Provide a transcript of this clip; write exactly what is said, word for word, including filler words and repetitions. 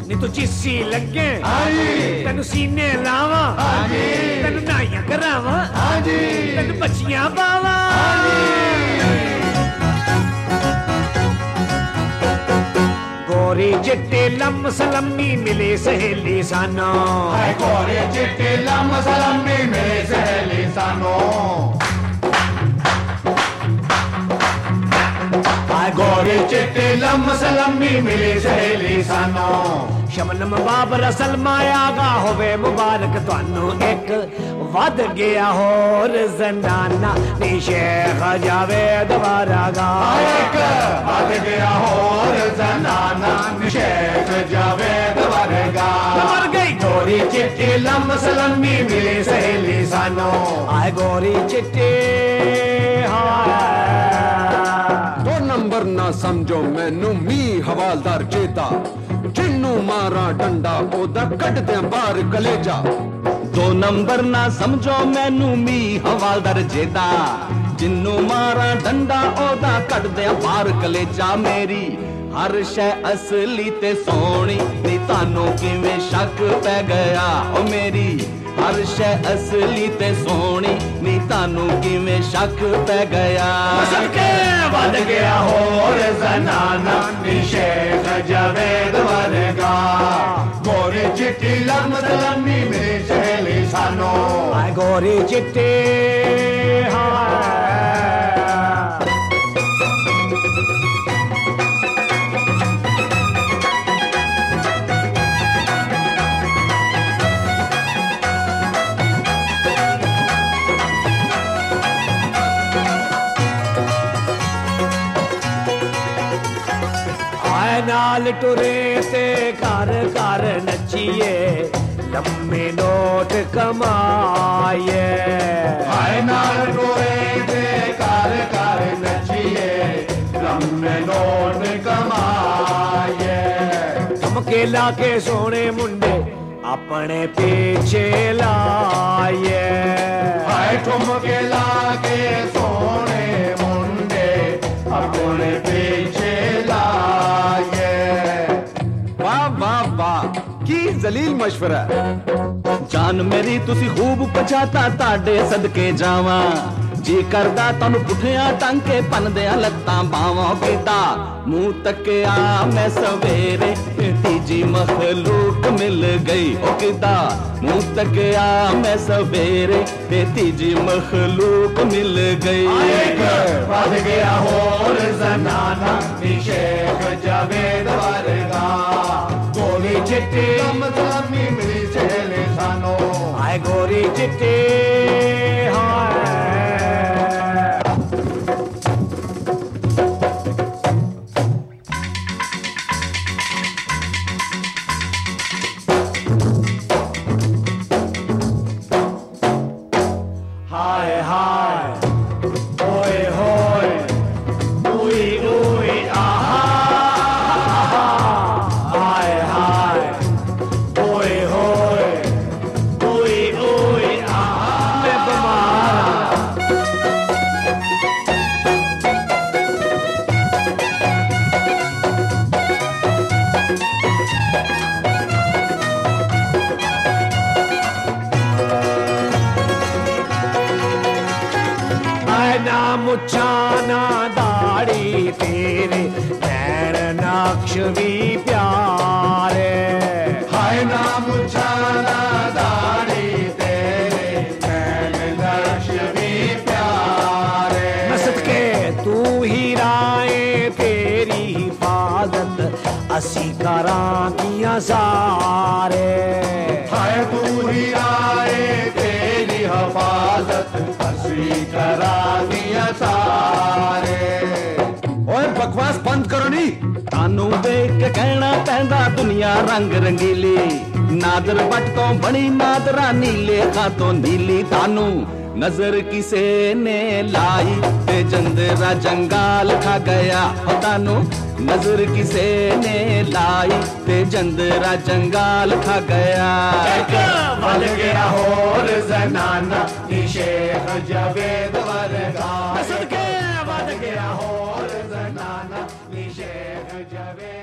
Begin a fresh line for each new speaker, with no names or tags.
नी तू जिस्सी लगे तेनू सीने लावा तेनू नाइयां करावा तेनू बच्चियां पावा गोरी चिट्टे लम सलम्मी मिले सहेली सानो
गोरी चिट्टे लम सलम्मी मिले सहेली सानो गोरी चिट्टे लम सलम्मी मिली सहेली सानो
शबनम बाबर सलमाया गा होवे मुबारक तुहानू एक वध गया होर जनाना नी शेख जावेद वारागा
एक वध गया होर जनाना नी शेख जावेद वारागा
मर गई
गोरी चिट्टे लम सलम्मी मिली सहेली सानो
आए गोरी चिट्टे
नंबर ना समझो मैनू मी हवालदार चेता जिन्नू मारा डंडा ओदा कट दे बाहर कलेजा
दो नंबर ना समझो मैनू मी हवालदार चेता जिन्नू मारा डंडा ओदा कट दे बाहर कलेजा मेरी हर शै असली ते सोनी नी तानू किवें शक पै गया ओ मेरी हर शै असली ते सोनी नी तानू किवें शक पै गया
सदके वध गया होर जनाना नी शेख जावेद वारगा गोरी चिट्टी लम सलम्मी मिली सहेली सानो
आए गोरी चिट्टे नाल टुरे ते घर घर नचिए लम्मे नोट कमाए
हाय नाल टुरे ते घर घर नचिए लम्मे नोट कमाए
चमके लाके सोने मुंडे अपने पीछे लाए
हाय ठुमके लाके सोने मुंडे अपने पीछे लाए
वाह वाह वाह की जलील मशवरा
जान मेरी तुसी खूब पछाता ताडे सदके जावा जी करदा तानू पुठिया टांके पनदिया लत्तां बावां कीता मुंह तकिया मैं सवेरे तीजी मखलूक मिल गई ओ कीता मुंह तकिया मैं सवेरे तीजी मखलूक मिल गई
वध गया होर जनाना नी शेख जावेद वारगा गोरी चिट्टी लम सलम्मी मिली सहेली सानो
आए गोरी चिट्टे मुछाना दाढ़ी तेरे नैन नक्श भी प्यारे
हाय ना मुछाना दाढ़ी तेरे नैन नक्श भी प्यारे
मसद के तू ही राय तेरी हिफाजत असी करांगियां सारे
हाय तू ही राय तेरी हिफाजत असी करांगियां सारे
ओए बकवास बंद करो नी
तानू देख के कहना पैंदा दुनिया रंग रंगीली नादर बट तो बनी नादरा नीले खातों नीली तानू नजर किसे ने लाई ते जंदरा जंगाल खा गया तानू नजर किसे ने लाई ते जंदरा जंगाल खा गया
वध गया होर जनाना नी शेख जावेद वारगा
सदके
वध गया होर जनाना नी शेख जावेद